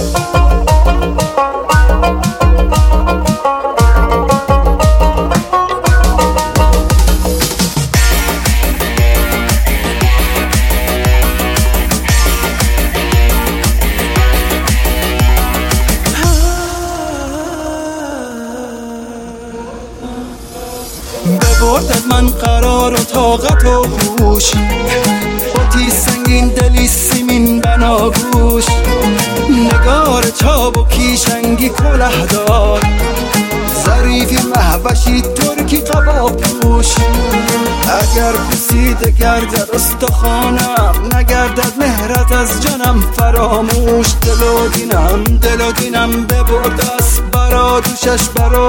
ببردد من قرار و طاقت و هوش، خودی سنگین دلی سیمین بناگوش، نگار چابکی شنگی کله دار، ظریفی مهوشی ترکی قبا پوش. اگر پوسیده گردد استخوانم، نگردد مهرت از جانم فراموش. دل و دینم ببرد از برا دوشش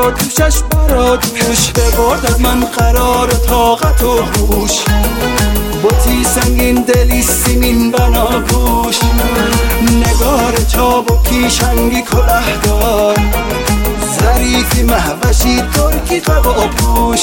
ببردد من قرار و طاقت و هوش، بطی سنگین دلی سیمین بناگوش، نگار چابکی شنگی کله دار، ظریفی مهوشی ترکی قبا پوش.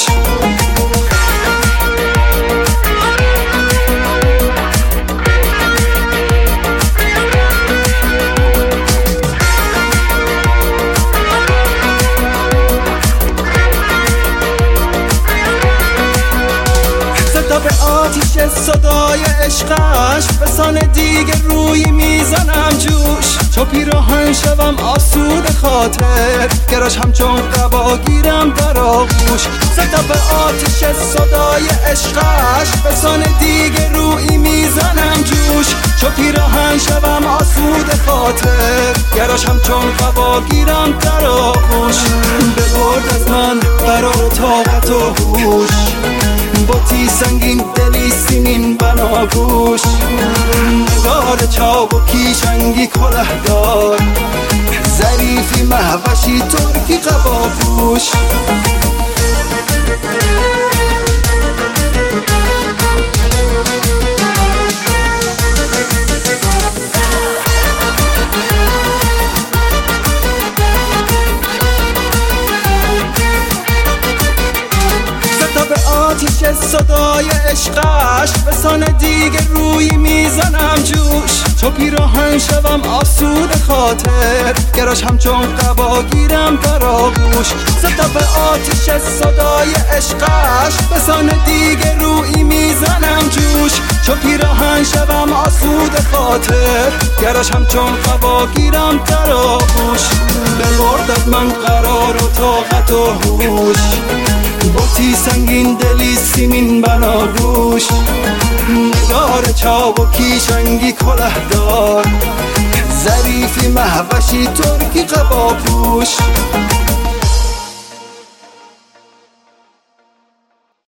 به آتیش صدای عشقش بسان دیگه روی میزنم جوش. چو پیراهن شوم آسود خاطر، گراش همچون قبا گیرم در آغوش. صدا به آتیش صدای عشقش بسان دیگه روی میزنم جوش. چو پیراهن شوم آسود خاطر، گراش همچون قبا گیرم در آغوش. ببرد از من قرار طاقت و هوش، بطی سنگین دلی سیمین بناگوش، نگار چابکی شنگی کله دار، ظریفی مهوشی ترکی قبا پوش. آتیش صدای عشقش بسان دیگه روی میزنم جوش. چو پیراهن شوم آسود خاطر، گراش همچون قبا گیرم در آغوش. صدا به آتیش صدای عشقش بسان دیگه روی میزنم جوش. چو پیراهن شوم آسود خاطر، گراش همچون قبا گیرم در آغوش. ببردد من قرار و طاقت و هوش، بطی سنگین دلی سیمین بناگوش، نگار چابکی شنگی کله دار، ظریفی مهوشی ترکی قبا پوش.